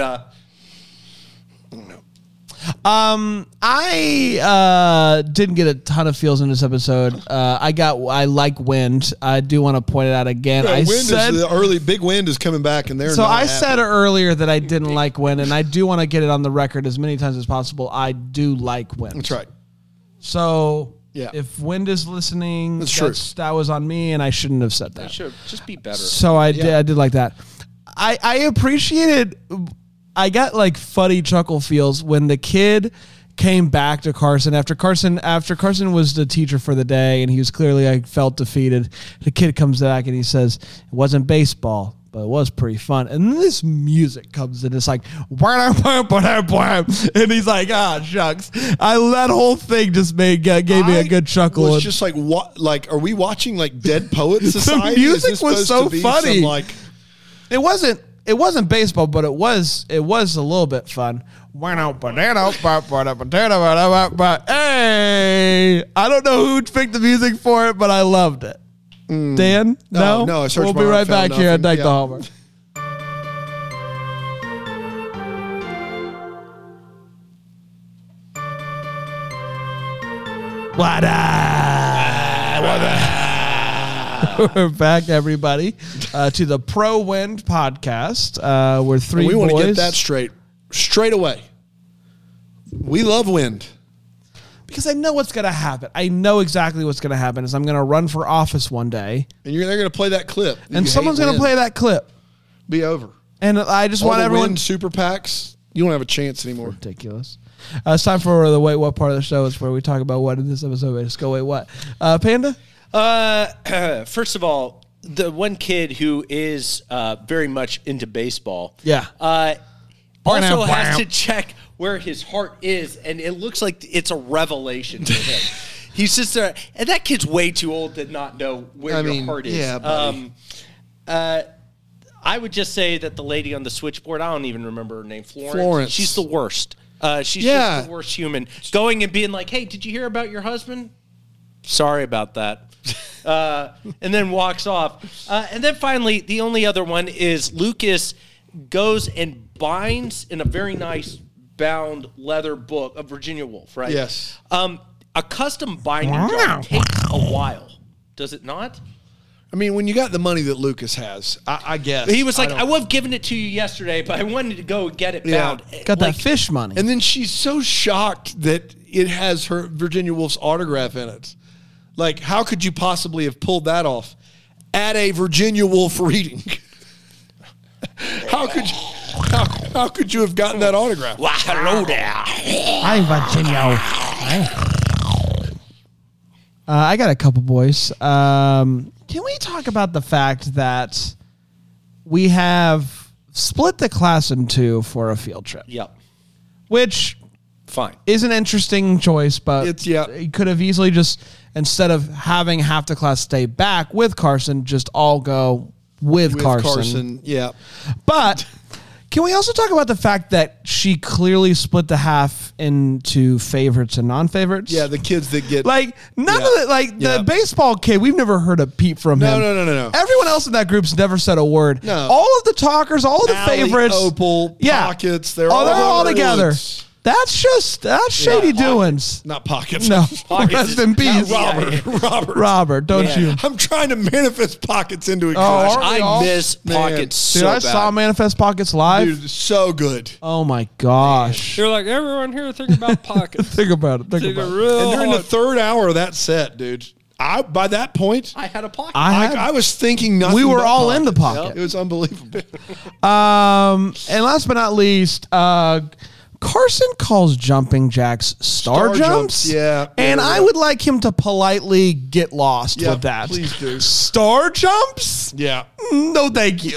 [SPEAKER 1] I didn't get a ton of feels in this episode. I like wind. I do want to point it out again.
[SPEAKER 2] Big wind is coming back, and
[SPEAKER 1] so I said earlier that I didn't like wind, and I do want to get it on the record as many times as possible. I do like wind.
[SPEAKER 2] That's right.
[SPEAKER 1] So.
[SPEAKER 2] Yeah.
[SPEAKER 1] If Wind is listening,
[SPEAKER 2] that
[SPEAKER 1] was on me, and I shouldn't have said that.
[SPEAKER 3] It should just be better.
[SPEAKER 1] So I did like that. I appreciated. I got like funny chuckle feels when the kid came back to Carson after Carson was the teacher for the day, and he was clearly felt defeated. The kid comes back and he says, "It wasn't baseball, but it was pretty fun." And then this music comes in. It's like, and he's like, shucks. That whole thing just gave me a good chuckle.
[SPEAKER 2] Was just like, what? Like, are we watching like Dead Poets Society?
[SPEAKER 1] The music was so funny. It wasn't baseball, but it was a little bit fun. Hey, I don't know who picked the music for it, but I loved it. Dan? No?
[SPEAKER 2] No, I searched
[SPEAKER 1] we'll be right back here at Dyke the Homer. What We're back, everybody, to the Pro Wind podcast. We're three
[SPEAKER 2] We
[SPEAKER 1] boys.
[SPEAKER 2] want to get that straight away. We love wind.
[SPEAKER 1] Because I know what's going to happen. I know exactly what's going to happen is I'm going to run for office one day.
[SPEAKER 2] And they're going to play that clip.
[SPEAKER 1] And someone's going to play that clip.
[SPEAKER 2] Be over.
[SPEAKER 1] And I just
[SPEAKER 2] All
[SPEAKER 1] want
[SPEAKER 2] the
[SPEAKER 1] everyone...
[SPEAKER 2] wind super PACs, you won't have a chance anymore.
[SPEAKER 1] Ridiculous. It's time for the Wait What part of the show. It's where we talk about what in this episode. Just go, wait, what? Panda?
[SPEAKER 3] First of all, the one kid who is very much into baseball.
[SPEAKER 1] Yeah.
[SPEAKER 3] Also has to check where his heart is, and it looks like it's a revelation to him. He's just and that kid's way too old to not know where your heart is.
[SPEAKER 2] Yeah, buddy.
[SPEAKER 3] I would just say that the lady on the switchboard, I don't even remember her name,
[SPEAKER 2] Florence.
[SPEAKER 3] She's the worst. She's just the worst human. Going and being like, hey, did you hear about your husband? Sorry about that. And then walks off. And then finally, the only other one is Lucas goes and binds in a very nice bound leather book of Virginia Woolf, right?
[SPEAKER 2] Yes.
[SPEAKER 3] A custom binding job takes a while, does it not?
[SPEAKER 2] I mean, when you got the money that Lucas has, I guess.
[SPEAKER 3] He was like, I would have given it to you yesterday, but I wanted to go get it bound.
[SPEAKER 1] Got that fish money.
[SPEAKER 2] And then she's so shocked that it has her Virginia Woolf's autograph in it. Like, how could you possibly have pulled that off at a Virginia Woolf reading? How could you have gotten that autograph?
[SPEAKER 3] Well, hello there.
[SPEAKER 1] Hi, Virginia. I got a couple, boys. Can we talk about the fact that we have split the class in two for a field trip?
[SPEAKER 3] Yep.
[SPEAKER 1] Which
[SPEAKER 3] Fine.
[SPEAKER 1] is an interesting choice, but it could have easily just, instead of having half the class stay back with Carson, just all go with Carson.
[SPEAKER 2] Yeah.
[SPEAKER 1] But can we also talk about the fact that she clearly split the half into favorites and non-favorites?
[SPEAKER 2] Yeah, the kids that get...
[SPEAKER 1] Like, none of the, like, the baseball kid, we've never heard a peep from him.
[SPEAKER 2] No.
[SPEAKER 1] Everyone else in that group's never said a word.
[SPEAKER 2] No.
[SPEAKER 1] All of the talkers, all of the
[SPEAKER 2] Allie,
[SPEAKER 1] favorites.
[SPEAKER 2] Opal, Pockets, they're
[SPEAKER 1] they're all
[SPEAKER 2] all
[SPEAKER 1] together.
[SPEAKER 2] woods.
[SPEAKER 1] That's shady doings.
[SPEAKER 2] Not Pockets.
[SPEAKER 1] No.
[SPEAKER 3] Pockets
[SPEAKER 1] Rest
[SPEAKER 3] is-
[SPEAKER 1] in peace.
[SPEAKER 2] Robert,
[SPEAKER 1] don't you?
[SPEAKER 2] I'm trying to manifest Pockets into existence.
[SPEAKER 1] Oh, are we all?
[SPEAKER 3] I miss Pockets
[SPEAKER 1] Dude,
[SPEAKER 3] so
[SPEAKER 1] I
[SPEAKER 3] bad.
[SPEAKER 1] saw Manifest Pockets live.
[SPEAKER 2] Dude, so good.
[SPEAKER 1] Oh, my gosh.
[SPEAKER 4] You're like, everyone here think about pockets.
[SPEAKER 1] Think about it. Think
[SPEAKER 4] Think
[SPEAKER 1] about it.
[SPEAKER 4] real
[SPEAKER 2] And during the
[SPEAKER 4] hard.
[SPEAKER 2] third hour of that set, dude, by that point,
[SPEAKER 3] I had a pocket.
[SPEAKER 2] I was thinking nothing.
[SPEAKER 1] We were
[SPEAKER 2] but
[SPEAKER 1] all in the
[SPEAKER 2] Pockets.
[SPEAKER 1] pocket.
[SPEAKER 2] It was unbelievable.
[SPEAKER 1] And last but not least, Carson calls jumping jacks star jumps.
[SPEAKER 2] Yeah.
[SPEAKER 1] And I would like him to politely get lost
[SPEAKER 2] Yeah,
[SPEAKER 1] with that.
[SPEAKER 2] please do.
[SPEAKER 1] Star jumps?
[SPEAKER 2] Yeah.
[SPEAKER 1] No, thank you.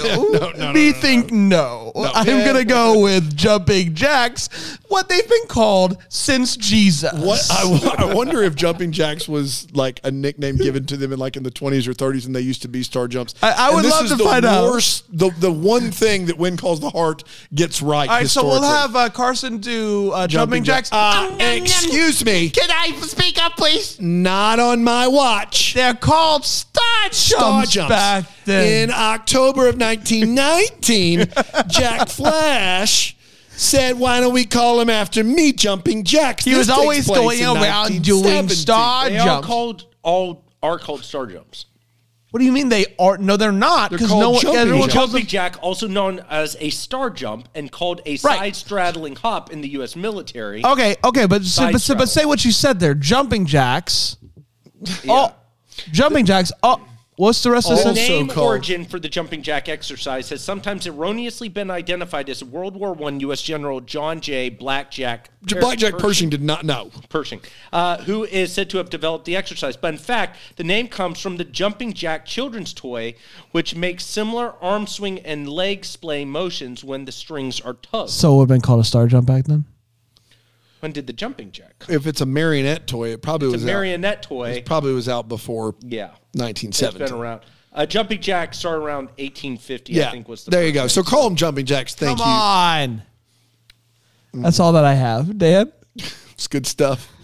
[SPEAKER 1] No. I'm going to go with jumping jacks, what they've been called since Jesus.
[SPEAKER 2] What I wonder if jumping jacks was like a nickname given to them in like in the 20s or 30s, and they used to be star jumps.
[SPEAKER 1] I would
[SPEAKER 2] And this
[SPEAKER 1] love
[SPEAKER 2] is
[SPEAKER 1] to
[SPEAKER 2] the
[SPEAKER 1] find out.
[SPEAKER 2] worst, the one thing that Win Calls the Heart gets right.
[SPEAKER 1] All right, so we'll
[SPEAKER 2] historically.
[SPEAKER 1] have Carson do jumping jacks.
[SPEAKER 2] Excuse me,
[SPEAKER 6] Can I speak up, please?
[SPEAKER 2] not on my watch.
[SPEAKER 1] They're called star
[SPEAKER 2] Star
[SPEAKER 1] jumps
[SPEAKER 2] jumps.
[SPEAKER 1] back then.
[SPEAKER 2] In October of 1919, Jack Flash said, "Why don't we call him after me, Jumping Jacks?"
[SPEAKER 1] He was always going around doing star
[SPEAKER 3] They
[SPEAKER 1] jumps.
[SPEAKER 3] are called star jumps.
[SPEAKER 1] What do you mean they are? No, they're not. Because
[SPEAKER 2] called
[SPEAKER 1] no one.
[SPEAKER 2] jumping
[SPEAKER 1] Everyone
[SPEAKER 2] jacks.
[SPEAKER 1] calls them.
[SPEAKER 3] Jumping jack, also known as a star jump and called a side straddling hop in the U.S. military.
[SPEAKER 1] Okay, but
[SPEAKER 3] Side straddle.
[SPEAKER 1] say what you said there. Jumping jacks.
[SPEAKER 3] Yeah.
[SPEAKER 1] Oh, jumping jacks. Oh, what's the rest of
[SPEAKER 3] The
[SPEAKER 1] the
[SPEAKER 2] Also
[SPEAKER 1] sentence?
[SPEAKER 3] name
[SPEAKER 2] called-
[SPEAKER 3] origin for the jumping jack exercise has sometimes erroneously been identified as World War I U.S. General John J. Blackjack
[SPEAKER 2] Pershing did not know.
[SPEAKER 3] Pershing, who is said to have developed the exercise. But in fact, the name comes from the jumping jack children's toy, which makes similar arm swing and leg splay motions when the strings are tugged.
[SPEAKER 1] So it would have been called a star jump back then?
[SPEAKER 3] When did the jumping jack come?
[SPEAKER 2] If it's a marionette toy, it probably
[SPEAKER 3] It's
[SPEAKER 2] was
[SPEAKER 3] a marionette toy.
[SPEAKER 2] It probably was out before
[SPEAKER 3] Yeah.
[SPEAKER 2] 1970.
[SPEAKER 3] It's been around. Jumping jack started around 1850,
[SPEAKER 2] Yeah,
[SPEAKER 3] I think was the
[SPEAKER 2] there you
[SPEAKER 3] first
[SPEAKER 2] go.
[SPEAKER 3] name.
[SPEAKER 2] So call them Jumping Jacks. Thank
[SPEAKER 1] Come
[SPEAKER 2] you.
[SPEAKER 1] on. That's all that I have. Dan?
[SPEAKER 2] It's good stuff.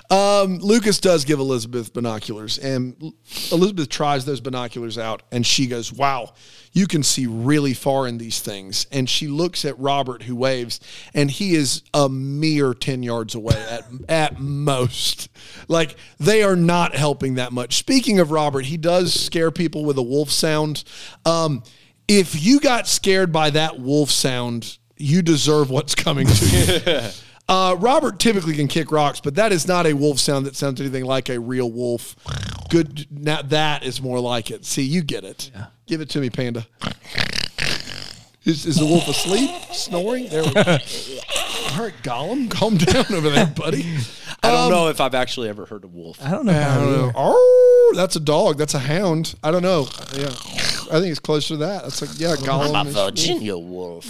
[SPEAKER 2] Lucas does give Elizabeth binoculars, and Elizabeth tries those binoculars out, and she goes, wow, you can see really far in these things. And she looks at Robert, who waves, and he is a mere 10 yards away at most. Like, they are not helping that much. Speaking of Robert, he does scare people with a wolf sound. If you got scared by that wolf sound, you deserve what's coming to you. Robert typically can kick rocks, but that is not a wolf sound that sounds anything like a real wolf. Good. Now that is more like it. See, you get it. Yeah. Give it to me, Panda. Is the wolf asleep? Snoring? There we go. All right, Gollum, calm down over there, buddy.
[SPEAKER 3] I don't know if I've actually ever heard a wolf.
[SPEAKER 1] I don't know.
[SPEAKER 2] Oh, that's a dog. That's a hound. I don't know. Yeah, I think it's closer to that. That's like, yeah, Gollum.
[SPEAKER 3] I'm a Virginia wolf.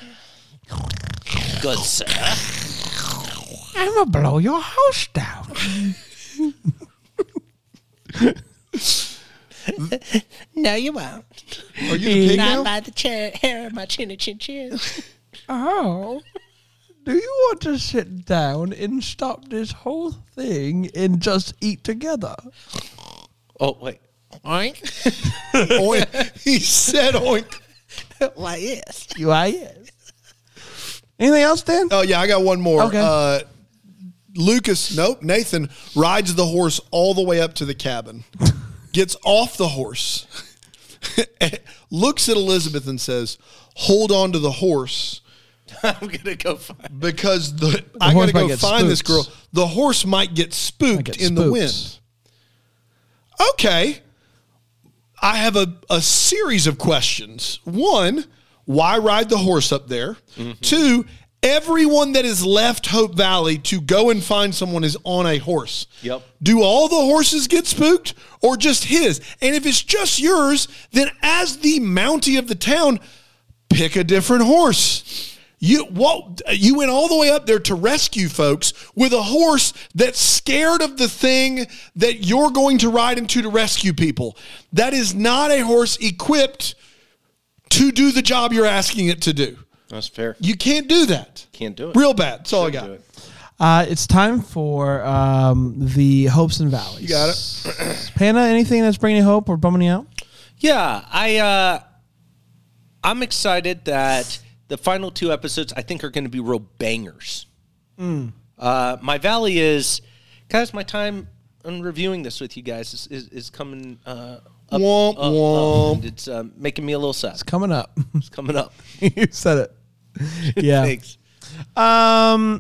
[SPEAKER 3] Good sir.
[SPEAKER 1] I'm going to blow your house down.
[SPEAKER 3] No, you won't.
[SPEAKER 2] Are you the pig now?
[SPEAKER 3] Not by the hair of my chinny chin chin.
[SPEAKER 1] Oh. Do you want to sit down and stop this whole thing and just eat together?
[SPEAKER 3] Oh, wait. Oink?
[SPEAKER 2] Oink. He said oink.
[SPEAKER 3] Why, yes.
[SPEAKER 1] You are, yes. Anything else, Dan?
[SPEAKER 2] Oh, yeah, I got one more.
[SPEAKER 1] Okay.
[SPEAKER 2] Nathan rides the horse all the way up to the cabin, gets off the horse, looks at Elizabeth and says, hold on to the horse.
[SPEAKER 3] I'm going to go find
[SPEAKER 2] because I got to go find this girl. The horse might get spooked in the wind. Okay. I have a series of questions. One, why ride the horse up there? Mm-hmm. Two, everyone that has left Hope Valley to go and find someone is on a horse.
[SPEAKER 3] Yep.
[SPEAKER 2] Do all the horses get spooked or just his? And if it's just yours, then as the Mountie of the town, pick a different horse. You went all the way up there to rescue folks with a horse that's scared of the thing that you're going to ride into to rescue people. That is not a horse equipped to do the job you're asking it to do.
[SPEAKER 3] That's fair.
[SPEAKER 2] You can't do that.
[SPEAKER 3] Can't do it.
[SPEAKER 2] Real bad. That's all I got.
[SPEAKER 1] It's time for the hopes and valleys.
[SPEAKER 2] You got it.
[SPEAKER 1] Panda, anything that's bringing you hope or bumming you out?
[SPEAKER 3] Yeah, I'm excited that the final 2 episodes I think are going to be real bangers. My valley is, guys, my time on reviewing this with you guys is coming up.
[SPEAKER 2] Womp, womp.
[SPEAKER 3] It's making me a little sad.
[SPEAKER 1] It's coming up.
[SPEAKER 3] It's coming up.
[SPEAKER 1] You said it. Yeah.
[SPEAKER 3] Thanks.
[SPEAKER 1] I'm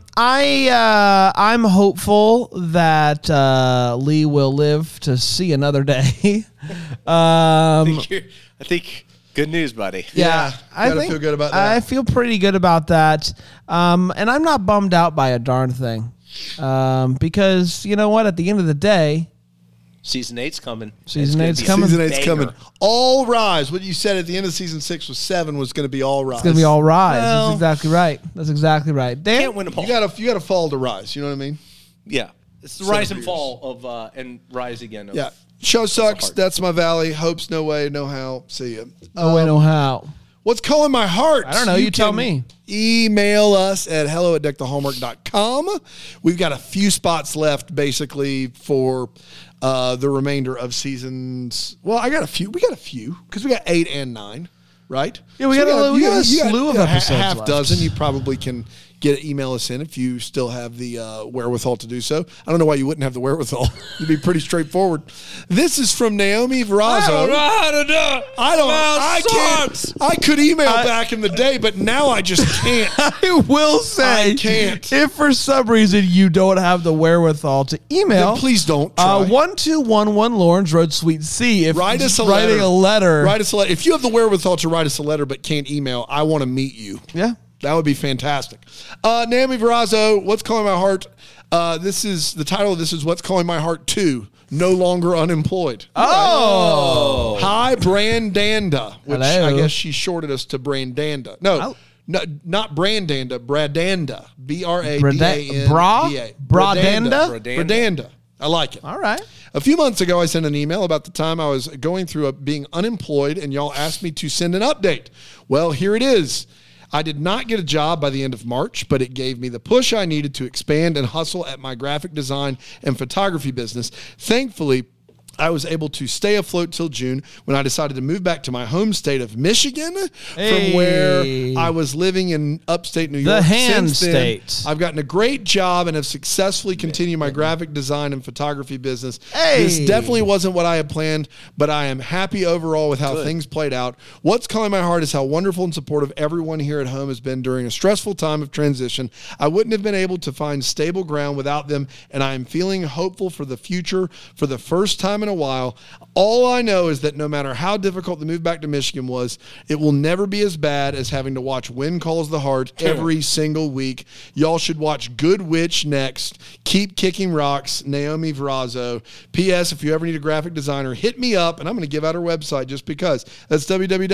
[SPEAKER 1] hopeful that Lee will live to see another day.
[SPEAKER 3] I think good news, buddy.
[SPEAKER 2] Yeah,
[SPEAKER 1] I
[SPEAKER 2] gotta feel good about that.
[SPEAKER 1] I feel pretty good about that. And I'm not bummed out by a darn thing. Because you know what? At the end of the day,
[SPEAKER 3] Season 8's coming.
[SPEAKER 1] Season 8's coming.
[SPEAKER 2] Season 8's coming. All rise. What you said at the end of season 6 was 7 was going to be all rise.
[SPEAKER 1] It's going to be all rise.
[SPEAKER 3] Well,
[SPEAKER 1] That's exactly right. That's exactly right. Dan?
[SPEAKER 3] Can't win them all.
[SPEAKER 2] You got to fall to rise. You know what I mean?
[SPEAKER 3] Yeah. It's the rise and fall of and rise again.
[SPEAKER 2] Yeah. Show sucks. That's my valley. Hopes no way, no how. See ya.
[SPEAKER 1] No way, no how.
[SPEAKER 2] What's calling my heart?
[SPEAKER 1] I don't know. You tell me.
[SPEAKER 2] Email us at hello@deckthehallmark.com. We've got a few spots left, basically, for the remainder of seasons. Well, I got a few. We got a few because we got 8 and 9, right?
[SPEAKER 1] Yeah, we got a slew of episodes
[SPEAKER 2] half
[SPEAKER 1] left.
[SPEAKER 2] dozen. You probably can email us in if you still have the wherewithal to do so. I don't know why you wouldn't have the wherewithal. It'd be pretty straightforward. This is from Naomi Vrazzo.
[SPEAKER 4] I don't know how to do it.
[SPEAKER 2] I can't. I could email back in the day, but now I just can't.
[SPEAKER 1] I will say,
[SPEAKER 2] I can't.
[SPEAKER 1] If for some reason you don't have the wherewithal to email,
[SPEAKER 2] Then please don't try.
[SPEAKER 1] 1211 Lawrence Road, Suite C. If
[SPEAKER 2] Write us a
[SPEAKER 1] writing
[SPEAKER 2] letter.
[SPEAKER 1] a letter.
[SPEAKER 2] Write us a letter. If you have the wherewithal to write us a letter but can't email, I want to meet you.
[SPEAKER 1] Yeah.
[SPEAKER 2] That would be fantastic. Naomi Vrazzo, What's Calling My Heart? This is the title of this is What's Calling My Heart 2, No Longer Unemployed.
[SPEAKER 1] Oh.
[SPEAKER 2] Hi, Brandanda, which
[SPEAKER 1] Hello.
[SPEAKER 2] I guess she shorted us to Brandanda. No, not Brandanda, Bradanda. Bradanda.
[SPEAKER 1] Bradanda?
[SPEAKER 2] Bradanda. I like it.
[SPEAKER 1] All right.
[SPEAKER 2] A few months ago, I sent an email about the time I was going through being unemployed, and y'all asked me to send an update. Well, here it is. I did not get a job by the end of March, but it gave me the push I needed to expand and hustle at my graphic design and photography business. Thankfully, I was able to stay afloat till June when I decided to move back to my home state of Michigan from where I was living in upstate New York.
[SPEAKER 1] The hand
[SPEAKER 2] Since then,
[SPEAKER 1] state.
[SPEAKER 2] I've gotten a great job and have successfully continued my graphic design and photography business. This definitely wasn't what I had planned, but I am happy overall with how things played out. What's calling my heart is how wonderful and supportive everyone here at home has been during a stressful time of transition. I wouldn't have been able to find stable ground without them, and I am feeling hopeful for the future for the first time in a while. All I know is that no matter how difficult the move back to Michigan was, it will never be as bad as having to watch Wind Calls the Heart every single week. Y'all should watch Good Witch next. Keep kicking rocks, Naomi Vrazzo. P.S. If you ever need a graphic designer, hit me up, and I'm going to give out her website just because. That's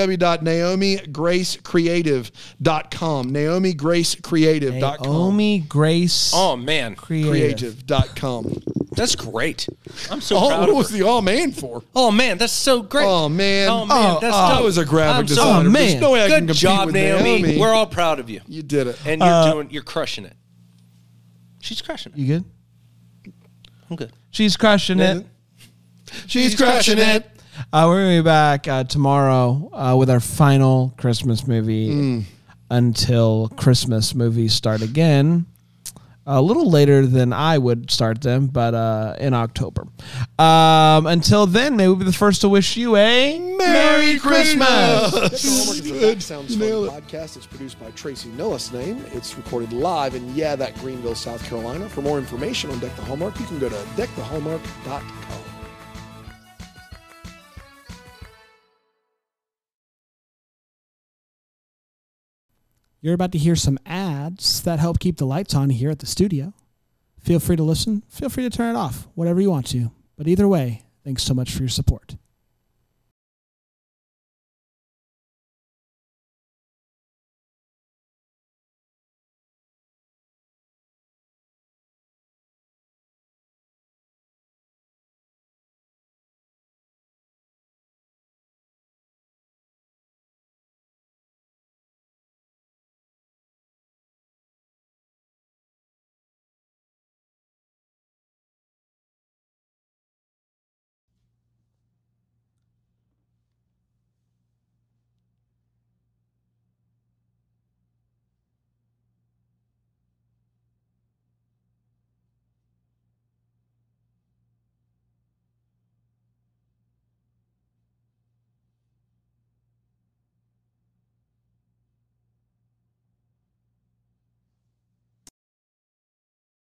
[SPEAKER 2] www.naomigracecreative.com. NaomiGraceCreative.com.
[SPEAKER 1] Naomi Grace
[SPEAKER 3] Oh man,
[SPEAKER 2] Creative.com.
[SPEAKER 3] that's great. I'm so
[SPEAKER 2] Oh,
[SPEAKER 3] proud
[SPEAKER 2] what
[SPEAKER 3] of
[SPEAKER 2] was
[SPEAKER 3] her.
[SPEAKER 2] the all man for?
[SPEAKER 3] Oh man, that's so great.
[SPEAKER 2] Oh, man.
[SPEAKER 3] Oh man, that's
[SPEAKER 2] I
[SPEAKER 3] dope.
[SPEAKER 2] was a graphic
[SPEAKER 3] I'm so-
[SPEAKER 2] designer.
[SPEAKER 1] Oh,
[SPEAKER 2] There's
[SPEAKER 1] man.
[SPEAKER 2] no way I can
[SPEAKER 3] Good
[SPEAKER 2] compete
[SPEAKER 3] job,
[SPEAKER 2] with
[SPEAKER 3] Naomi. We're all proud of you,
[SPEAKER 2] You did it.
[SPEAKER 3] and you're crushing it. She's crushing it.
[SPEAKER 1] You good?
[SPEAKER 3] I'm good.
[SPEAKER 1] She's crushing it.
[SPEAKER 2] She's crushing it.
[SPEAKER 1] We're going to be back tomorrow with our final Christmas movie until Christmas movies start again. A little later than I would start them, but in October. Until then, may we be the first to wish you a Merry Christmas!
[SPEAKER 7] Deck the Hallmark is a That Sounds Fun podcast. It's produced by Tracy Nillis' name. It's recorded live in that Greenville, South Carolina. For more information on Deck the Hallmark, you can go to deckthehallmark.com.
[SPEAKER 8] You're about to hear some ads that help keep the lights on here at the studio. Feel free to listen. Feel free to turn it off, whatever you want to. But either way, thanks so much for your support.